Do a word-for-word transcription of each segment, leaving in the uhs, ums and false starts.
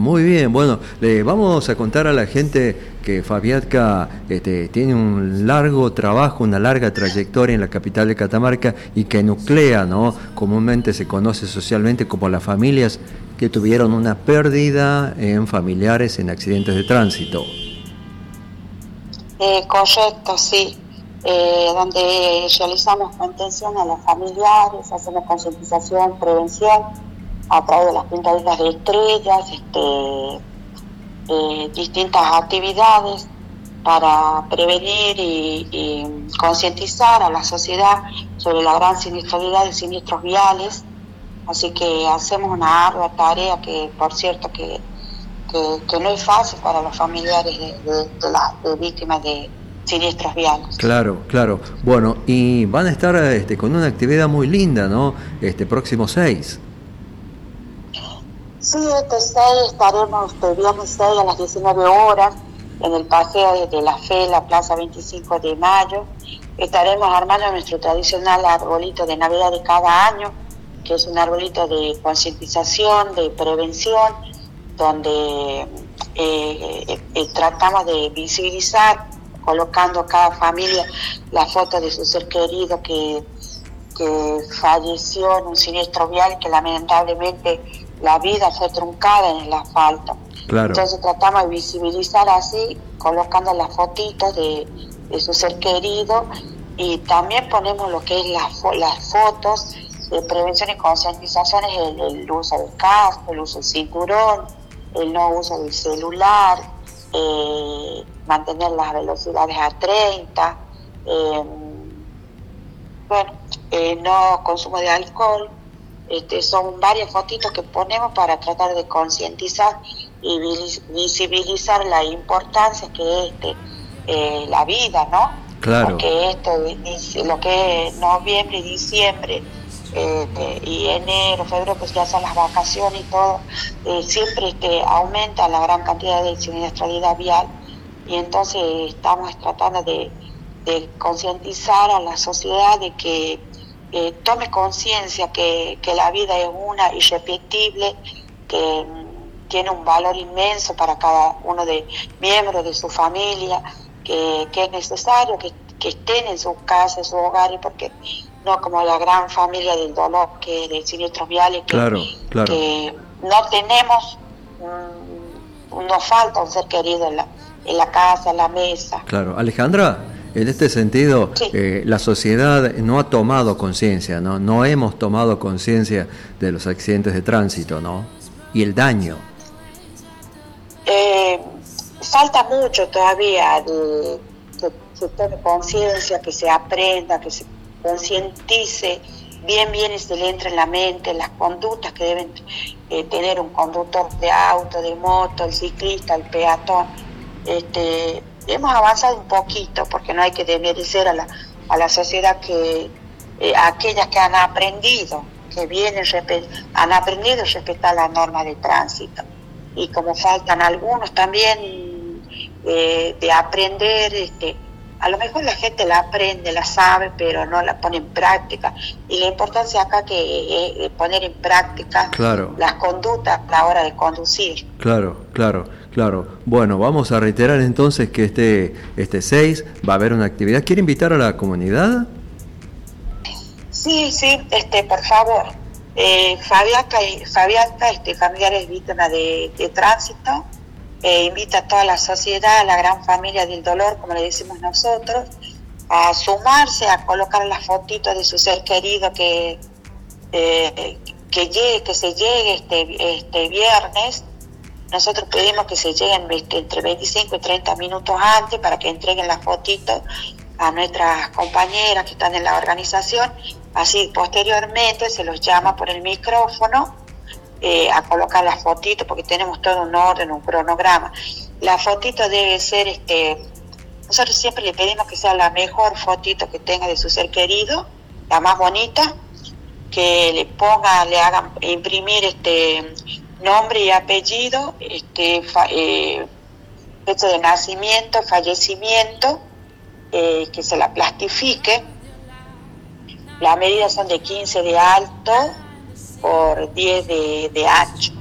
muy bien. Bueno, le vamos a contar a la gente que Fabiatka este, tiene un largo trabajo, una larga trayectoria en la capital de Catamarca y que nuclea, ¿no? Comúnmente se conoce socialmente como las familias que tuvieron una pérdida en familiares en accidentes de tránsito. Eh, correcto, sí. Eh, donde realizamos contención a los familiares, hacemos concientización, prevención a través de las pintaditas de estrellas, este, eh, distintas actividades para prevenir y, y concientizar a la sociedad sobre la gran siniestralidad de siniestros viales. Así que hacemos una ardua tarea que, por cierto, que, que, que no es fácil para los familiares de, de, de las de víctimas de siniestros viales. Claro, claro. Bueno, y van a estar este, con una actividad muy linda, ¿no? Este próximo seis. Sí, este seis estaremos el viernes seis a las diecinueve horas en el paseo de la Fe, la Plaza veinticinco de mayo. Estaremos armando nuestro tradicional arbolito de Navidad de cada año, que es un arbolito de concientización, de prevención, donde eh, eh, tratamos de visibilizar, colocando a cada familia la foto de su ser querido que, que falleció en un siniestro vial, que lamentablemente la vida fue truncada en el asfalto. Claro. Entonces tratamos de visibilizar así, colocando las fotitos de, de su ser querido, y también ponemos lo que es las, las fotos de prevención y concientización, el, el uso del casco, el uso del cinturón, el no uso del celular, eh, mantener las velocidades a treinta, eh, bueno, eh, no consumo de alcohol. Este, son varias fotitos que ponemos para tratar de concientizar y visibilizar la importancia que es este, eh, la vida, ¿no? Claro. Porque esto, lo que es noviembre y diciembre, eh, y enero, febrero, pues ya son las vacaciones y todo, eh, siempre este, aumenta la gran cantidad de siniestralidad vial, y entonces estamos tratando de, de concientizar a la sociedad de que eh, tome conciencia que, que la vida es una, irrepetible, que mm, tiene un valor inmenso para cada uno de miembros de su familia, que, que es necesario que, que estén en sus casas, en sus hogares, porque no como la gran familia del dolor, que de siniestros viales, que, claro, claro. que no tenemos, um, nos falta un ser querido en la, en la casa, en la mesa. Claro, Alejandra, en este sentido, sí. eh, la sociedad no ha tomado conciencia, ¿no? No hemos tomado conciencia de los accidentes de tránsito, ¿no? Y el daño. Eh, falta mucho todavía de que se tome conciencia, que se aprenda, que se concientice bien bien y se le entre en la mente las conductas que deben eh, tener un conductor de auto, de moto, el ciclista, el peatón. Este, hemos avanzado un poquito, porque no hay que desmerecer a la, a la sociedad, que eh, aquellas que han aprendido, que vienen, han aprendido a respetar las normas de tránsito, y como faltan algunos también eh, de aprender, este, a lo mejor la gente la aprende, la sabe, pero no la pone en práctica. Y la importancia acá que es poner en práctica, claro, las conductas a la hora de conducir. Claro, claro, claro. Bueno, vamos a reiterar entonces que este este seis va a haber una actividad. ¿Quiere invitar a la comunidad? Sí, sí, este, por favor. Eh, Fabiatka, Fabiatka, este, familiares víctimas de, de tránsito, Eh, invita a toda la sociedad, a la gran familia del dolor, como le decimos nosotros, a sumarse, a colocar las fotitos de su ser querido, que eh, que llegue, que se llegue este, este viernes. Nosotros pedimos que se lleguen este, entre veinticinco y treinta minutos antes, para que entreguen las fotitos a nuestras compañeras que están en la organización. Así posteriormente se los llama por el micrófono Eh, a colocar las fotitos, porque tenemos todo un orden, un cronograma. La fotito debe ser, este, nosotros siempre le pedimos que sea la mejor fotito que tenga de su ser querido, la más bonita, que le ponga, le hagan imprimir este nombre y apellido, este fa, eh, fecha de nacimiento, fallecimiento, eh, que se la plastifique. Las medidas son de quince de alto por diez de, de ancho.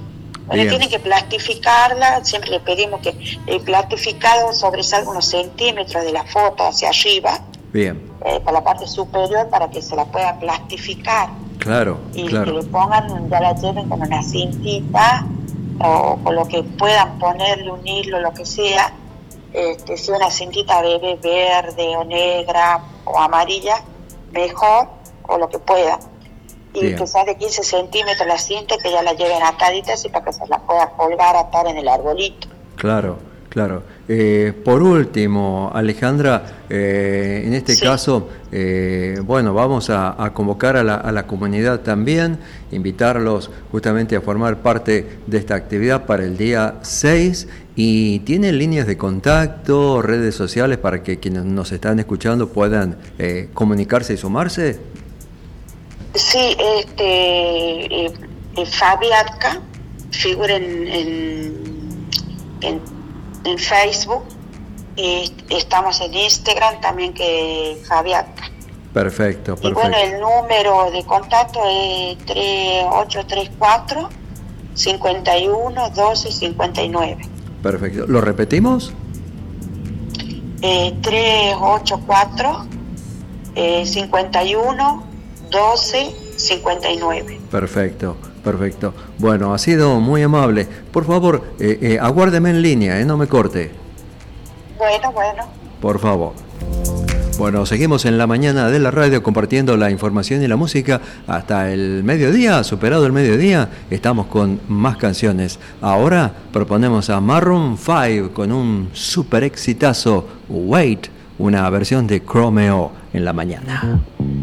Bueno, tienen que plastificarla, siempre le pedimos que el plastificado sobresalga unos centímetros de la foto hacia arriba. Bien. Eh, para la parte superior, para que se la pueda plastificar. Claro, y claro. que le pongan, ya la lleven con una cintita o, o lo que puedan ponerle, un hilo, lo que sea. Este, si una cintita bebé verde o negra o amarilla, mejor, o lo que pueda. Y Bien. que sea de quince centímetros la cinta, que ya la lleven ataditas y para que se la pueda colgar, atar en el arbolito. Claro, claro. Eh, por último, Alejandra, eh, en este sí. caso, eh, bueno, vamos a, a convocar a la, a la comunidad también, invitarlos justamente a formar parte de esta actividad para el día seis. ¿Y tienen líneas de contacto, redes sociales para que quienes nos están escuchando puedan eh, comunicarse y sumarse? Sí, este, eh, eh, Fabiatka figura en, en, en, en Facebook, y estamos en Instagram también, que Fabiatka. Perfecto, perfecto. Y bueno, el número de contacto es tres ocho tres cuatro, cinco uno, doce cincuenta y nueve. Perfecto. ¿Lo repetimos? Eh, tres ocho cuatro, eh, cinco uno, doce cincuenta y nueve. Perfecto, perfecto. Bueno, ha sido muy amable. Por favor, eh, eh, aguárdeme en línea, eh, no me corte. Bueno, bueno. Por favor. Bueno, seguimos en la mañana de la radio compartiendo la información y la música hasta el mediodía. Superado el mediodía, estamos con más canciones. Ahora proponemos a Maroon cinco con un super exitazo, Wait, una versión de Chromeo en la mañana.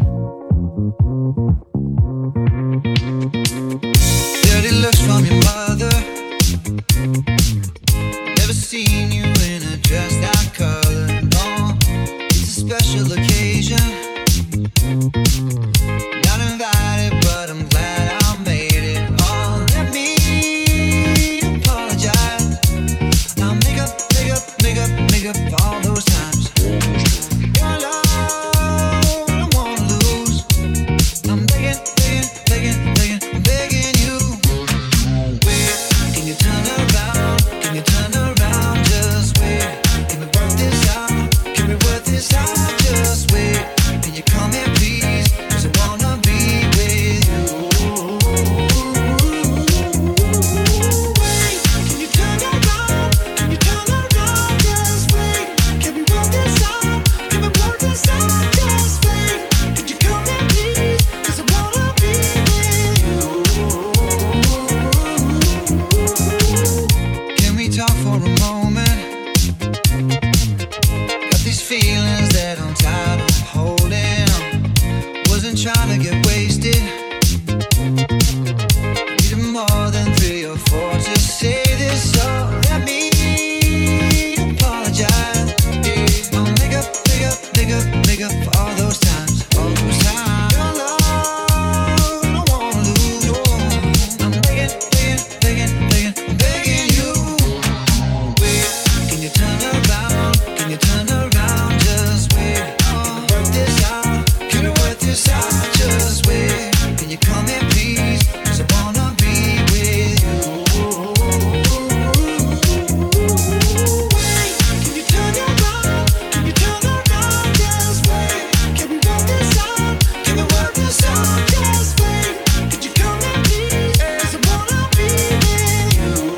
Dirty looks from your mother. Never seen you in a dress that color. No, it's a special occasion. Not invited, but I'm glad I made it. Oh, let me apologize. I'll make up, make up, make up, make up all those times. Your love, I don't wanna lose. I'm begging, begging, begging, begging, I'm begging you. Wait, can you turn around? Can you turn around? Just wait. Can we work this out? Can we work this out? Just wait. Can you come here, please? 'Cause I wanna be with you. Wait, can you turn around? Can you turn around? Just wait. Can we work this out? Can we work this out? Just wait. Could you come here, please? 'Cause I wanna be with you. Can we talk for a moment? Got these feelings that I'm tired of holding on. Wasn't trying to get wasted. Needed more than three or four to say this, so let me apologize. Yeah. I'll make up, make up, make up, make up for all those times, all those times. Your love, I don't wanna lose. Oh, I'm begging, begging, begging, begging, I'm begging you. Wait, can you turn around? Can you turn around? Just wait. Can we work this out? Can we work this out? Just wait. Can you come here, please? 'Cause I wanna be with you. Wait, can you turn around? Can you turn around? Just wait. Can we work this out? Can we work this out? Just wait. Could you come here, please? 'Cause I wanna be with you.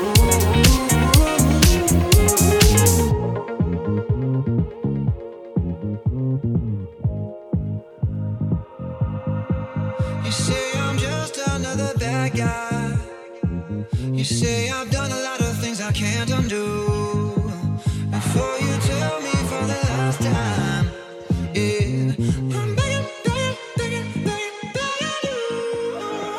You say I'm just another bad guy. You say I've done a lot of things I can't undo. Before you tell me for the last time, yeah, I'm begging, begging, begging, begging, begging you.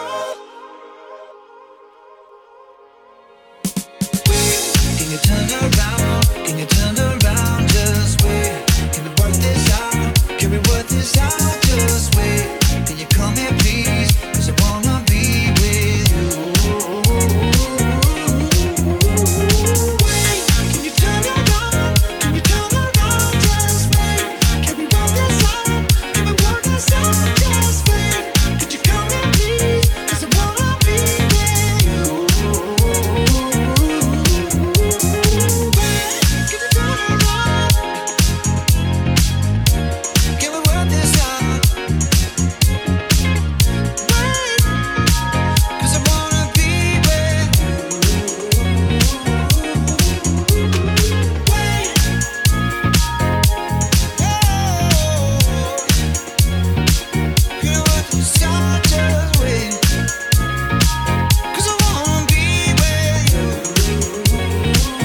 Wait, can you turn around? Can you turn around? Just wait. Can we work this out? Can we work this out? Just wait.